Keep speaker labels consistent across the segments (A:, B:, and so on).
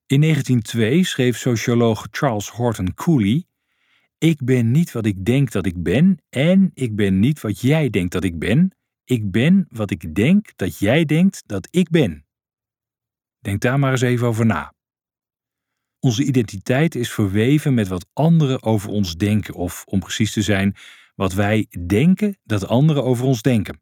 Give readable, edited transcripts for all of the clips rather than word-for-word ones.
A: In 1902 schreef socioloog Charles Horton Cooley: ik ben niet wat ik denk dat ik ben en ik ben niet wat jij denkt dat ik ben. Ik ben wat ik denk dat jij denkt dat ik ben. Denk daar maar eens even over na. Onze identiteit is verweven met wat anderen over ons denken, of om precies te zijn, wat wij denken dat anderen over ons denken.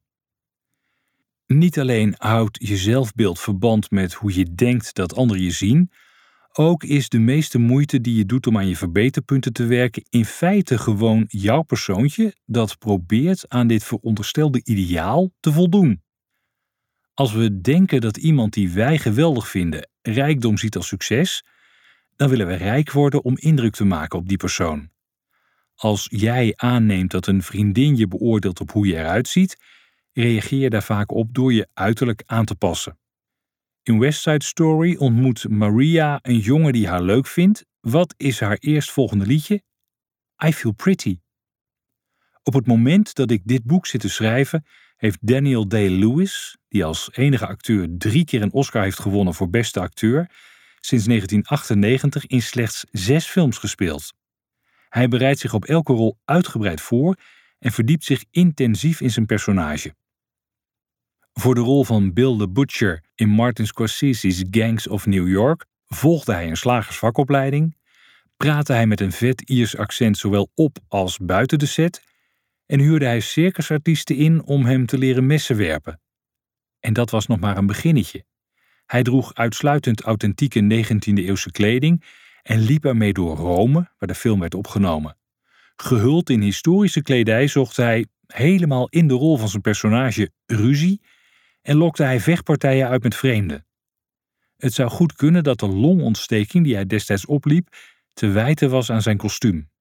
A: Niet alleen houdt je zelfbeeld verband met hoe je denkt dat anderen je zien, ook is de meeste moeite die je doet om aan je verbeterpunten te werken in feite gewoon jouw persoontje dat probeert aan dit veronderstelde ideaal te voldoen. Als we denken dat iemand die wij geweldig vinden rijkdom ziet als succes, dan willen we rijk worden om indruk te maken op die persoon. Als jij aanneemt dat een vriendin je beoordeelt op hoe je eruit ziet, reageer je daar vaak op door je uiterlijk aan te passen. In West Side Story ontmoet Maria een jongen die haar leuk vindt. Wat is haar eerstvolgende liedje? I Feel Pretty. Op het moment dat ik dit boek zit te schrijven, heeft Daniel Day-Lewis, die als enige acteur 3 keer een Oscar heeft gewonnen voor beste acteur, sinds 1998 in slechts 6 films gespeeld. Hij bereidt zich op elke rol uitgebreid voor en verdiept zich intensief in zijn personage. Voor de rol van Bill the Butcher in Martin Scorsese's Gangs of New York volgde hij een slagersvakopleiding, praatte hij met een vet Iers accent zowel op als buiten de set en huurde hij circusartiesten in om hem te leren messen werpen. En dat was nog maar een beginnetje. Hij droeg uitsluitend authentieke 19e-eeuwse kleding en liep ermee door Rome, waar de film werd opgenomen. Gehuld in historische kledij zocht hij, helemaal in de rol van zijn personage, ruzie en lokte hij vechtpartijen uit met vreemden. Het zou goed kunnen dat de longontsteking die hij destijds opliep te wijten was aan zijn kostuum.